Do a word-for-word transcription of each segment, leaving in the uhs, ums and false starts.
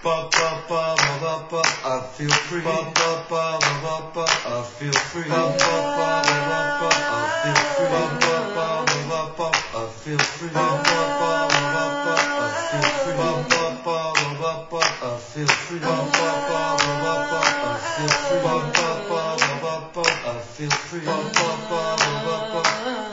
ba ba ba ba ba. I feel free. Ba ba ba ba ba. I feel free. Ba ba ba ba ba. I feel free. Ba ba ba ba ba. I feel free. Ba ba ba ba ba. I feel free. Ba ba ba ba ba. I feel free. Ba ba ba ba ba. I feel free. Ba ba ba ba ba. I feel free. Ba ba ba ba ba.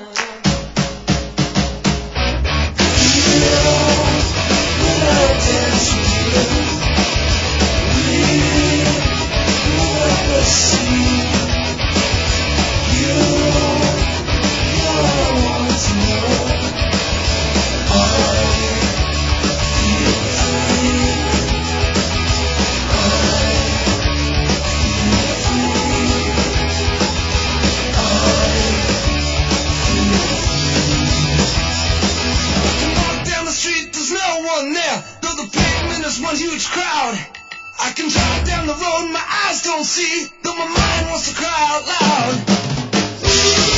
One huge crowd. I can drive down the road, my eyes don't see, though my mind wants to cry out loud.